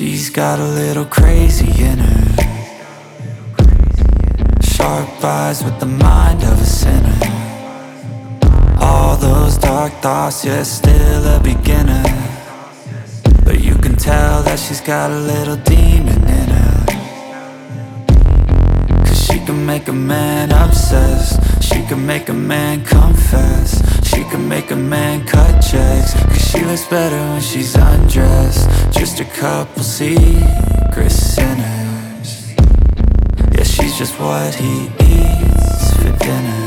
She's got a little crazy in her, sharp eyes with the mind of a sinner. All those dark thoughts, yeah, still a beginner. But you can tell that she's got a little demon in her, 'cause she can make a man obsessed, she can make a man confess, she can make a man cut checks, 'cause she looks better when she's undressed. Just a couple secret sinners, yeah, she's just what he eats for dinner.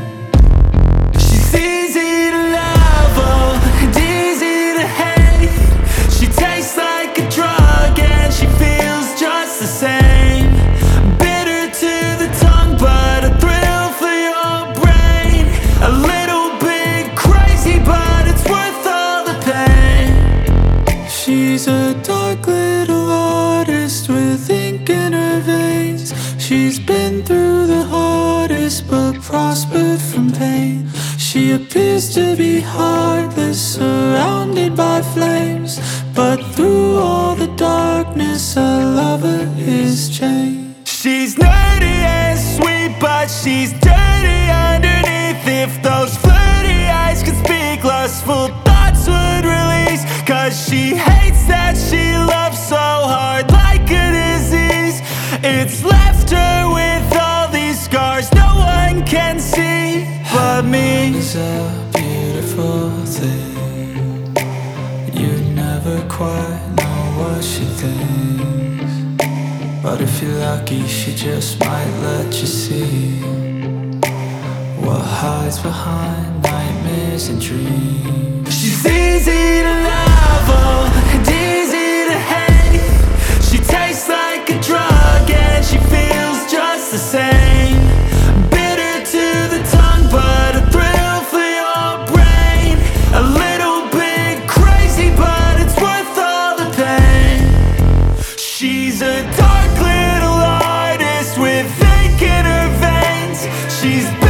She's easy to love, oh, and easy to hate. She tastes like a drug and she feels just the same. Bitter to the tongue, but a thrill for your brain. A little bit crazy, but it's worth all the pain. She's a dark little artist with ink in her veins. She's been through the hardest but prospered from pain. She appears to be heartless, surrounded by flames, but through all the darkness a lover is changed. She's nerdy and sweet, but she's dirty underneath. If those flirty eyes could speak, lustful thoughts would release. 'Cause she hates that she loves so hard like a disease. It's left her with all these scars no one can see but me. It's a beautiful thing, you'd never quite know what she thinks, but if you're lucky she just might let you see what hides behind nightmares and dreams. She's easy to love, oh, and easy to hate. She tastes like a drug and she feels just the same. Bitter to the tongue, but a thrill for your brain. A little bit crazy, but it's worth all the pain. She's a dark little artist with ink in her veins. She's